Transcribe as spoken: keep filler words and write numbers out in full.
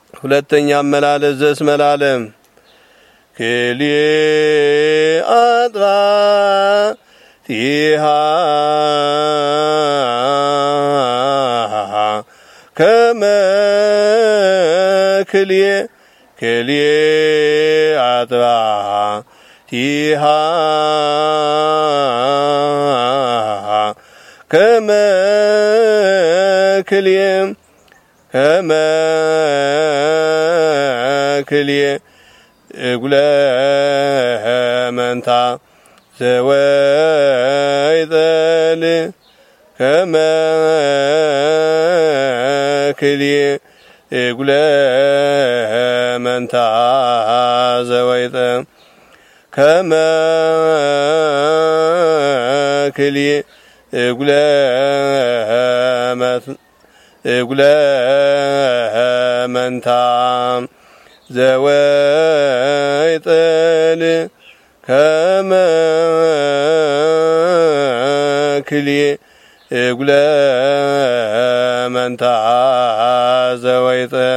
ሁለተኛ አመላለስ ዘእስመላለም ክልኤ አጥባቲሃ ከመ ክልኤ ክልኤ አጥባቲሃ ከመ ክልኤ ከመ ክልኤ እጉለ መንታ ዘወይጠል ከመ ክልኤ እጉለ መንታ ዘወይጠል ከመ ክልኤ እጉለ እጉለ መንታ ዘወይጠል ከመ ክልኤ እጉለ መንታ ዘወይጠል